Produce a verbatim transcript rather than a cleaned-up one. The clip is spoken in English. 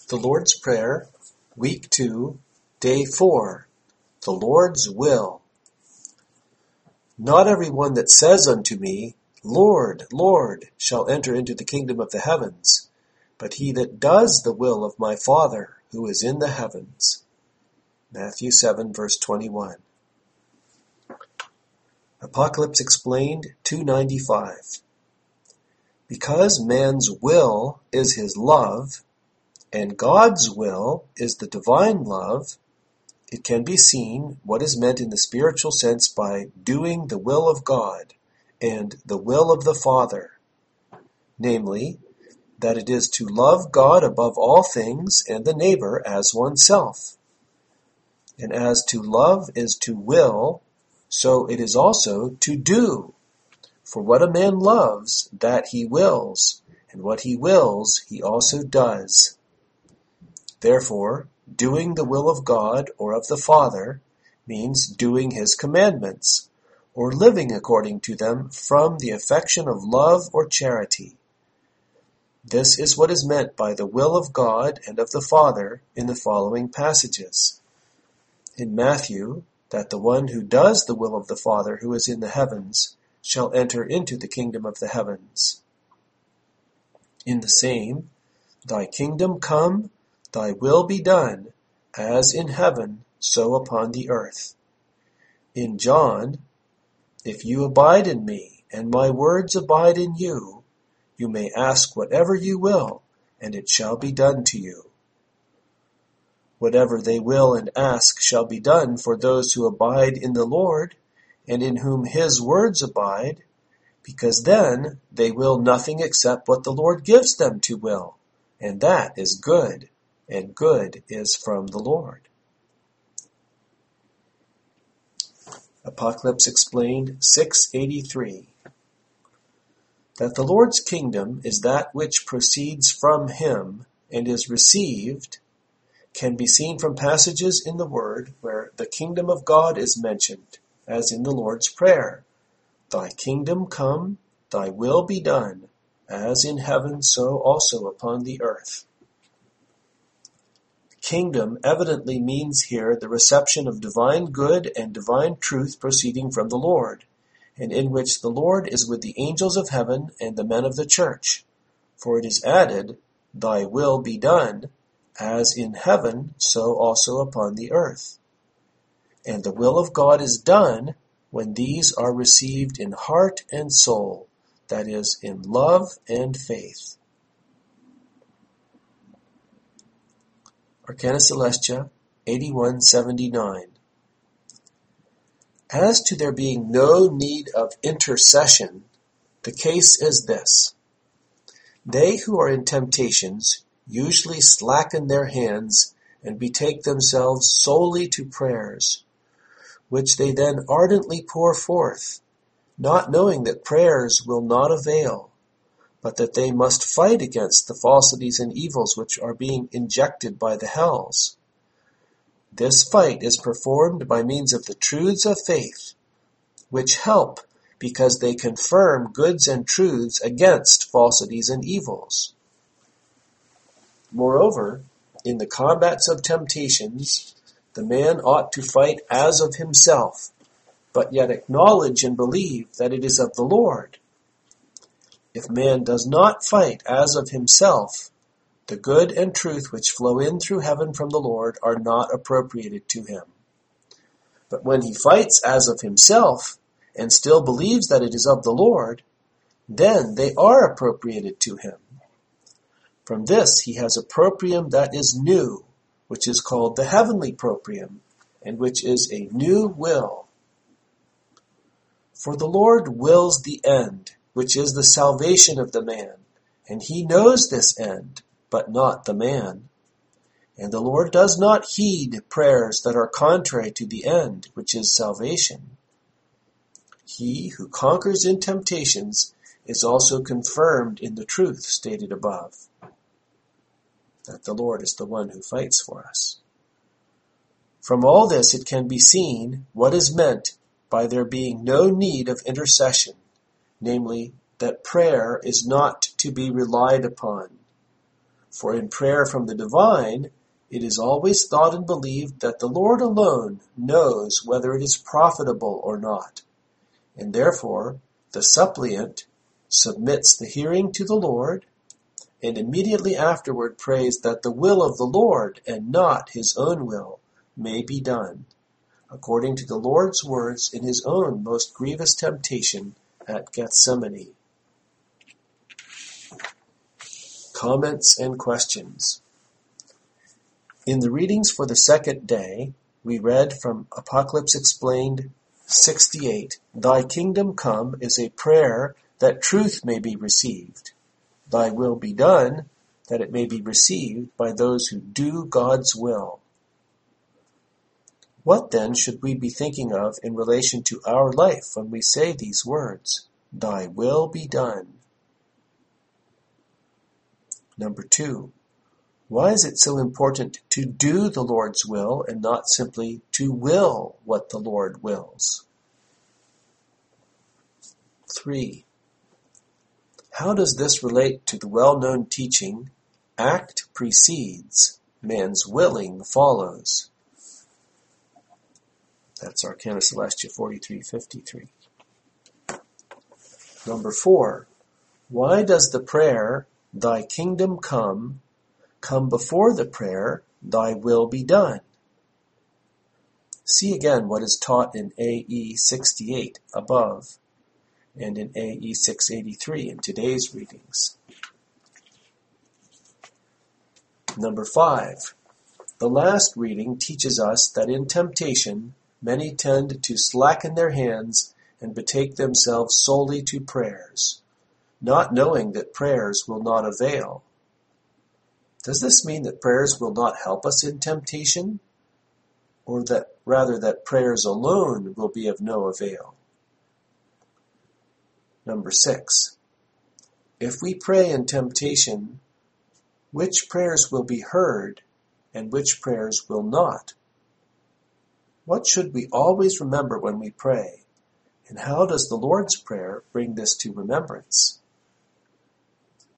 The Lord's Prayer, Week two, Day four, The Lord's Will. Not every one that says unto me, Lord, Lord, shall enter into the kingdom of the heavens, but he that does the will of my Father who is in the heavens. Matthew seven, verse twenty-one. Apocalypse Explained two ninety-five. Because man's will is his love, and God's will is the divine love, it can be seen what is meant in the spiritual sense by doing the will of God and the will of the Father, namely, that it is to love God above all things and the neighbor as oneself. And as to love is to will, so it is also to do. For what a man loves, that he wills, and what he wills, he also does. Therefore, doing the will of God or of the Father means doing his commandments, or living according to them from the affection of love or charity. This is what is meant by the will of God and of the Father in the following passages. In Matthew, that the one who does the will of the Father who is in the heavens shall enter into the kingdom of the heavens. In the same, Thy kingdom come, Thy will be done, as in heaven, so upon the earth. In John, if you abide in me, and my words abide in you, you may ask whatever you will, and it shall be done to you. Whatever they will and ask shall be done for those who abide in the Lord, and in whom his words abide, because then they will nothing except what the Lord gives them to will, and that is good. And good is from the Lord. Apocalypse Explained six eighty-three. That the Lord's kingdom is that which proceeds from him and is received can be seen from passages in the Word where the kingdom of God is mentioned, as in the Lord's Prayer. Thy kingdom come, thy will be done, as in heaven so also upon the earth. Kingdom evidently means here the reception of divine good and divine truth proceeding from the Lord, and in which the Lord is with the angels of heaven and the men of the church. For it is added, Thy will be done, as in heaven, so also upon the earth. And the will of God is done when these are received in heart and soul, that is, in love and faith. Arcana Celestia, eighty-one seventy-nine. As to there being no need of intercession, the case is this. They who are in temptations usually slacken their hands and betake themselves solely to prayers, which they then ardently pour forth, not knowing that prayers will not avail, but that they must fight against the falsities and evils which are being injected by the hells. This fight is performed by means of the truths of faith, which help because they confirm goods and truths against falsities and evils. Moreover, in the combats of temptations, the man ought to fight as of himself, but yet acknowledge and believe that it is of the Lord. If man does not fight as of himself, the good and truth which flow in through heaven from the Lord are not appropriated to him. But when he fights as of himself, and still believes that it is of the Lord, then they are appropriated to him. From this he has a proprium that is new, which is called the heavenly proprium, and which is a new will. For the Lord wills the end, which is the salvation of the man, and he knows this end, but not the man. And the Lord does not heed prayers that are contrary to the end, which is salvation. He who conquers in temptations is also confirmed in the truth stated above, that the Lord is the one who fights for us. From all this it can be seen what is meant by there being no need of intercession, namely, that prayer is not to be relied upon. For in prayer from the divine, it is always thought and believed that the Lord alone knows whether it is profitable or not, and therefore the suppliant submits the hearing to the Lord, and immediately afterward prays that the will of the Lord, and not his own will, may be done, according to the Lord's words in his own most grievous temptation at Gethsemane. Comments and questions. In the readings for the second day, we read from Apocalypse Explained sixty-eight, Thy kingdom come is a prayer that truth may be received. Thy will be done, that it may be received by those who do God's will. What then should we be thinking of in relation to our life when we say these words, Thy will be done? Number two, why is it so important to do the Lord's will and not simply to will what the Lord wills? Three, how does this relate to the well-known teaching, act precedes, man's willing follows? That's Arcana Celestia forty-three fifty-three. Number four, why does the prayer, Thy kingdom come, come before the prayer, Thy will be done? See again what is taught in A E sixty-eight above, and in A E six eighty-three in today's readings. Number five, the last reading teaches us that in temptation, many tend to slacken their hands and betake themselves solely to prayers, not knowing that prayers will not avail. Does this mean that prayers will not help us in temptation, or that rather that prayers alone will be of no avail? Number six, if we pray in temptation, which prayers will be heard and which prayers will not? What should we always remember when we pray, and how does the Lord's Prayer bring this to remembrance?